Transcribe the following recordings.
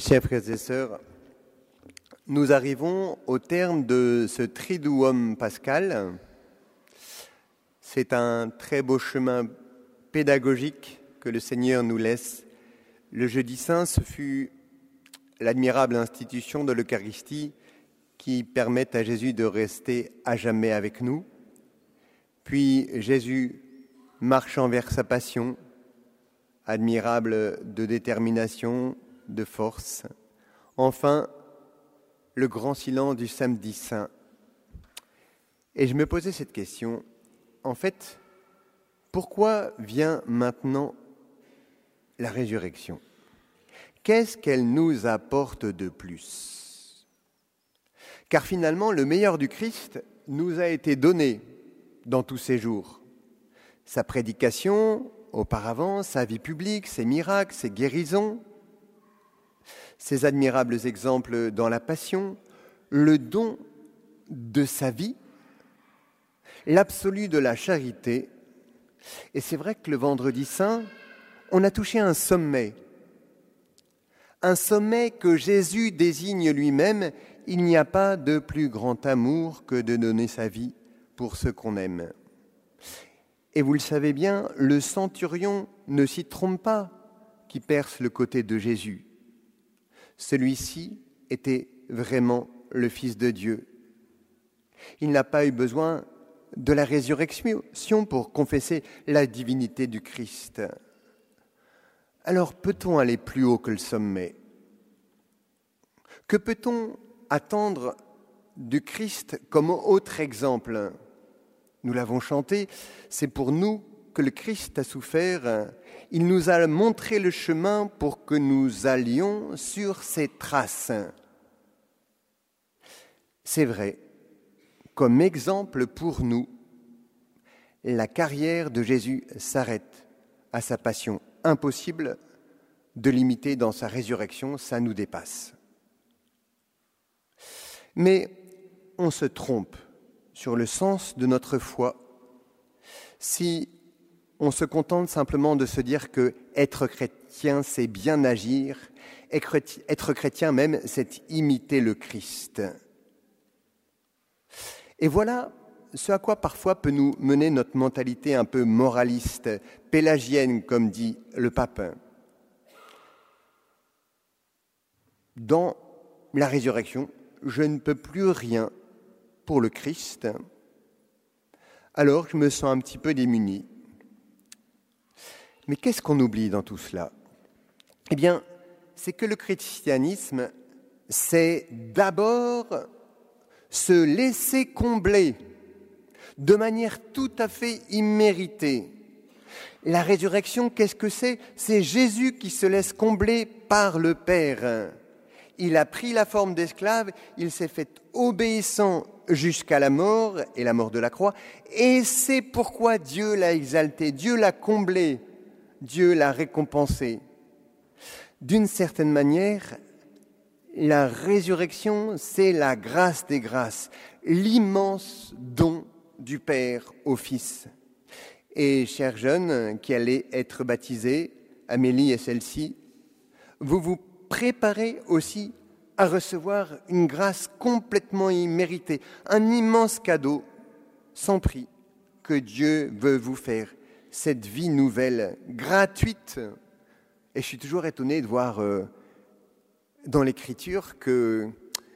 Chers frères et sœurs, nous arrivons au terme de ce Triduum pascal. C'est un très beau chemin pédagogique que le Seigneur nous laisse. Le jeudi saint, ce fut l'admirable institution de l'Eucharistie qui permet à Jésus de rester à jamais avec nous. Puis Jésus marchant vers sa passion, admirable de détermination, de force. Enfin, le grand silence du samedi saint. Et je me posais cette question, en fait, pourquoi vient maintenant la résurrection ? Qu'est-ce qu'elle nous apporte de plus ? Car finalement, le meilleur du Christ nous a été donné dans tous ces jours. Sa prédication, auparavant, sa vie publique, ses miracles, ses guérisons, ses admirables exemples dans la Passion, le don de sa vie, l'absolu de la charité. Et c'est vrai que le Vendredi saint, on a touché un sommet que Jésus désigne lui-même. Il n'y a pas de plus grand amour que de donner sa vie pour ceux qu'on aime. Et vous le savez bien, le centurion ne s'y trompe pas qui perce le côté de Jésus. Celui-ci était vraiment le Fils de Dieu. Il n'a pas eu besoin de la résurrection pour confesser la divinité du Christ. Alors peut-on aller plus haut que le sommet ? Que peut-on attendre du Christ comme autre exemple ? Nous l'avons chanté, c'est pour nous que le Christ a souffert. Il nous a montré le chemin pour que nous allions sur ses traces. C'est vrai, comme exemple pour nous, la carrière de Jésus s'arrête à sa passion. Impossible de l'imiter dans sa résurrection, ça nous dépasse. Mais on se trompe sur le sens de notre foi si on se contente simplement de se dire que être chrétien, c'est bien agir. Être chrétien même, c'est imiter le Christ. Et voilà ce à quoi parfois peut nous mener notre mentalité un peu moraliste, pélagienne, comme dit le pape. Dans la résurrection, je ne peux plus rien pour le Christ, alors je me sens un petit peu démuni. Mais qu'est-ce qu'on oublie dans tout cela ? Eh bien, c'est que le christianisme, c'est d'abord se laisser combler de manière tout à fait imméritée. La résurrection, qu'est-ce que c'est ? C'est Jésus qui se laisse combler par le Père. Il a pris la forme d'esclave, il s'est fait obéissant jusqu'à la mort et la mort de la croix, et c'est pourquoi Dieu l'a exalté, Dieu l'a comblé, Dieu l'a récompensé. D'une certaine manière, la résurrection, c'est la grâce des grâces, l'immense don du Père au Fils. Et chers jeunes qui allez être baptisés, Amélie et celle-ci, vous vous préparez aussi à recevoir une grâce complètement imméritée, un immense cadeau sans prix que Dieu veut vous faire, cette vie nouvelle, gratuite. Et je suis toujours étonné de voir dans l'Écriture que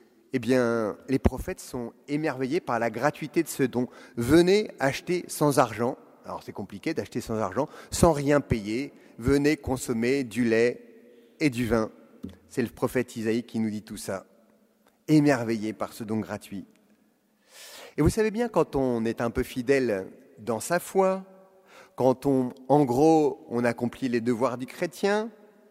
les prophètes sont émerveillés par la gratuité de ce don. Venez acheter sans argent, alors c'est compliqué d'acheter sans argent, sans rien payer, venez consommer du lait et du vin. C'est le prophète Isaïe qui nous dit tout ça, émerveillé par ce don gratuit. Et vous savez bien, quand on est un peu fidèle dans sa foi, quand on accomplit les devoirs du chrétien,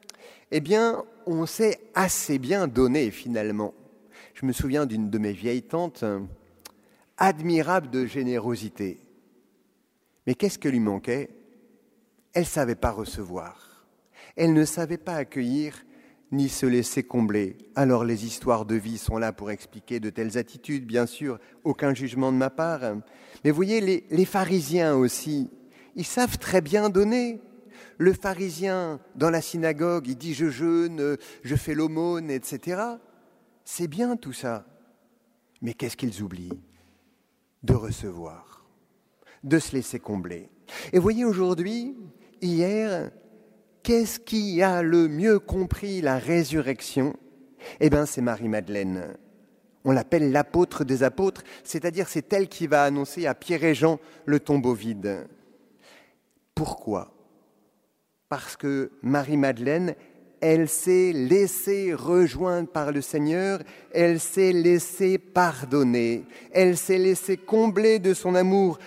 on sait assez bien donner finalement. Je me souviens d'une de mes vieilles tantes, admirable de générosité. Mais qu'est-ce que lui manquait ? Elle ne savait pas recevoir. Elle ne savait pas accueillir ni se laisser combler. Alors les histoires de vie sont là pour expliquer de telles attitudes, bien sûr, aucun jugement de ma part. Mais vous voyez, les pharisiens aussi, ils savent très bien donner. Le pharisien, dans la synagogue, il dit « je jeûne, je fais l'aumône, etc. » C'est bien tout ça. Mais qu'est-ce qu'ils oublient? De recevoir, de se laisser combler. Et voyez aujourd'hui, hier, qu'est-ce qui a le mieux compris la résurrection? Eh bien, c'est Marie-Madeleine. On l'appelle l'apôtre des apôtres, c'est-à-dire c'est elle qui va annoncer à Pierre et Jean le tombeau vide. Pourquoi? Parce que Marie-Madeleine, elle s'est laissée rejoindre par le Seigneur, elle s'est laissée pardonner, elle s'est laissée combler de son amour.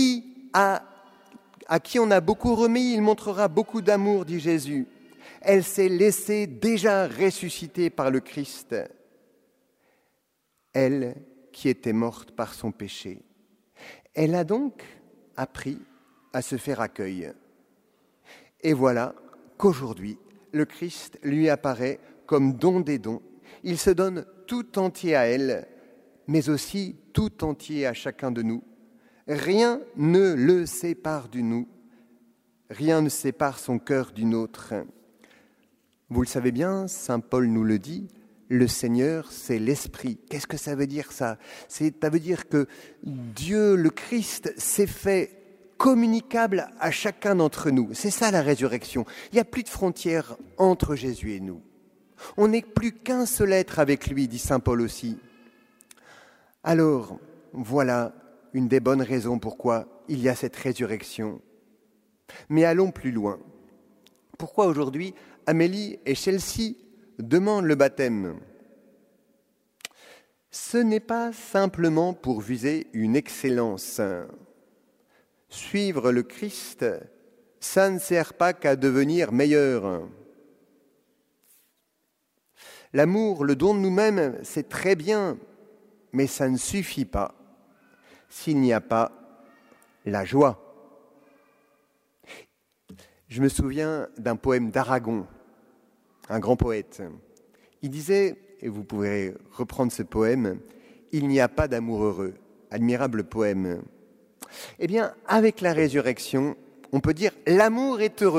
À qui on a beaucoup remis, il montrera beaucoup d'amour, dit Jésus. Elle s'est laissée déjà ressusciter par le Christ. Elle qui était morte par son péché. Elle a donc appris à se faire accueil. Et voilà qu'aujourd'hui, le Christ lui apparaît comme don des dons. Il se donne tout entier à elle, mais aussi tout entier à chacun de nous. Rien ne le sépare de nous. Rien ne sépare son cœur du nôtre. Vous le savez bien, saint Paul nous le dit, le Seigneur, c'est l'Esprit. Qu'est-ce que ça veut dire ça? Ça veut dire que Dieu, le Christ, s'est fait communicable à chacun d'entre nous. C'est ça la résurrection. Il n'y a plus de frontières entre Jésus et nous. On n'est plus qu'un seul être avec lui, dit saint Paul aussi. Alors, voilà une des bonnes raisons pourquoi il y a cette résurrection. Mais allons plus loin. Pourquoi aujourd'hui Amélie et Chelsea demandent le baptême? Ce n'est pas simplement pour viser une excellence. Suivre le Christ, ça ne sert pas qu'à devenir meilleur. L'amour, le don de nous-mêmes, c'est très bien, mais ça ne suffit pas s'il n'y a pas la joie. Je me souviens d'un poème d'Aragon, un grand poète. Il disait, et vous pouvez reprendre ce poème, « Il n'y a pas d'amour heureux ». Admirable poème. Eh bien, avec la résurrection, on peut dire « l'amour est heureux ».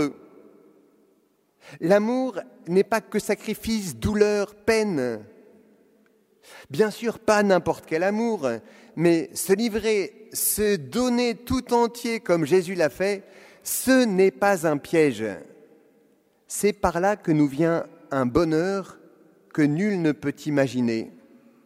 L'amour n'est pas que sacrifice, douleur, peine. Bien sûr, pas n'importe quel amour, mais se livrer, se donner tout entier comme Jésus l'a fait, ce n'est pas un piège. C'est par là que nous vient un bonheur que nul ne peut imaginer.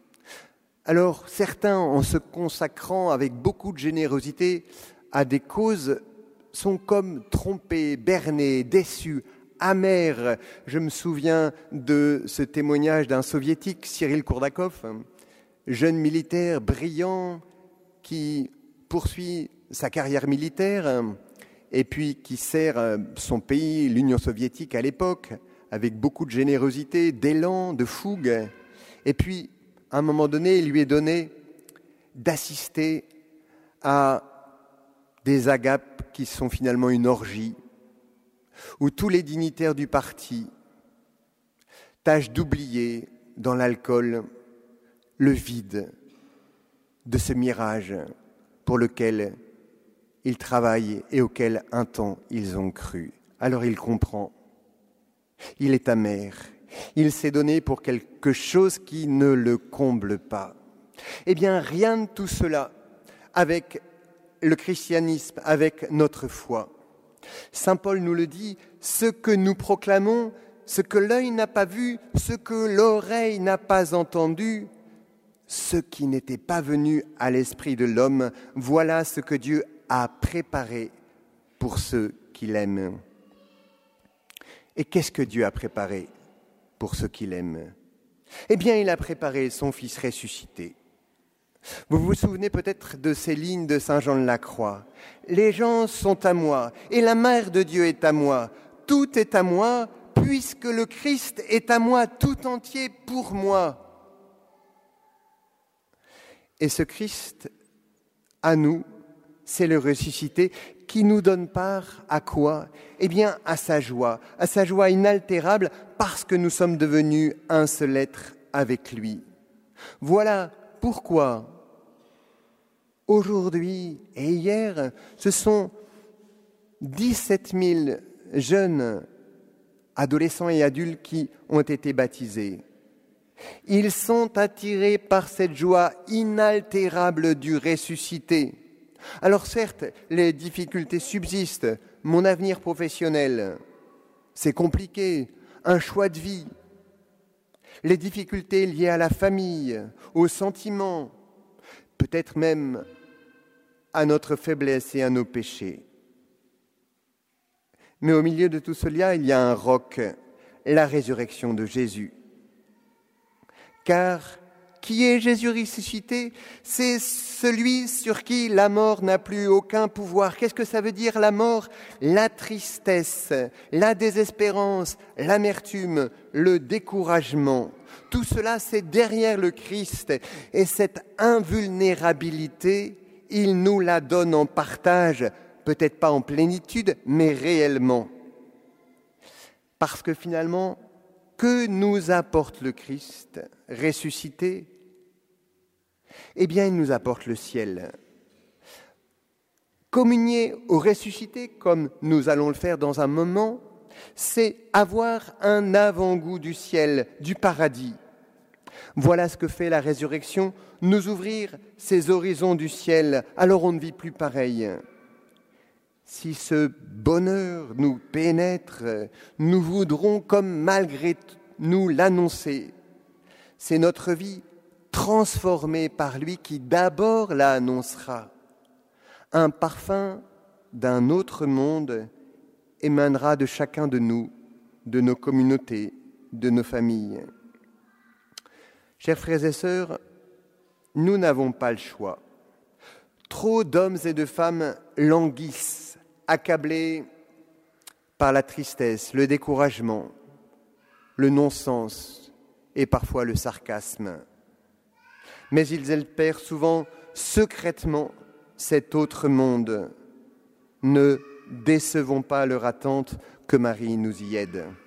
Alors, certains, en se consacrant avec beaucoup de générosité à des causes, sont comme trompés, bernés, déçus, amers. Je me souviens de ce témoignage d'un soviétique, Cyril Kourdakov, jeune militaire brillant qui poursuit sa carrière militaire et puis qui sert son pays, l'Union soviétique à l'époque, avec beaucoup de générosité, d'élan, de fougue. Et puis, à un moment donné, il lui est donné d'assister à des agapes qui sont finalement une orgie, où tous les dignitaires du parti tâchent d'oublier dans l'alcool le vide de ce mirage pour lequel ils travaillent et auquel un temps ils ont cru. Alors il comprend, il est amer, il s'est donné pour quelque chose qui ne le comble pas. Eh bien, rien de tout cela avec le christianisme, avec notre foi. Saint Paul nous le dit, ce que nous proclamons, ce que l'œil n'a pas vu, ce que l'oreille n'a pas entendu, ce qui n'était pas venu à l'esprit de l'homme, voilà ce que Dieu a préparé pour ceux qui l'aiment. Et qu'est-ce que Dieu a préparé pour ceux qui l'aiment? Eh bien, il a préparé son Fils ressuscité. Vous vous souvenez peut-être de ces lignes de Saint Jean de la Croix. Les gens sont à moi, et la mère de Dieu est à moi. Tout est à moi, puisque le Christ est à moi tout entier pour moi. Et ce Christ, à nous, c'est le ressuscité qui nous donne part à quoi? Eh bien, à sa joie inaltérable, parce que nous sommes devenus un seul être avec lui. Voilà pourquoi, aujourd'hui et hier, ce sont 17 000 jeunes, adolescents et adultes qui ont été baptisés. Ils sont attirés par cette joie inaltérable du ressuscité. Alors certes, les difficultés subsistent, mon avenir professionnel, c'est compliqué, un choix de vie, les difficultés liées à la famille, aux sentiments, peut-être même à notre faiblesse et à nos péchés. Mais au milieu de tout cela, il y a un roc, la résurrection de Jésus. Car qui est Jésus ressuscité? C'est celui sur qui la mort n'a plus aucun pouvoir. Qu'est-ce que ça veut dire la mort? La tristesse, la désespérance, l'amertume, le découragement. Tout cela, c'est derrière le Christ. Et cette invulnérabilité, il nous la donne en partage, peut-être pas en plénitude, mais réellement. Parce que finalement, que nous apporte le Christ ressuscité? Eh bien, il nous apporte le ciel. Communier au ressuscité, comme nous allons le faire dans un moment, c'est avoir un avant-goût du ciel, du paradis. Voilà ce que fait la résurrection, nous ouvrir ces horizons du ciel, alors on ne vit plus pareil. Si ce bonheur nous pénètre, nous voudrons comme malgré nous l'annoncer. C'est notre vie transformée par lui qui d'abord la annoncera. Un parfum d'un autre monde émanera de chacun de nous, de nos communautés, de nos familles. Chers frères et sœurs, nous n'avons pas le choix. Trop d'hommes et de femmes languissent, accablés par la tristesse, le découragement, le non-sens et parfois le sarcasme. Mais ils espèrent souvent secrètement cet autre monde. Ne décevons pas leur attente, que Marie nous y aide.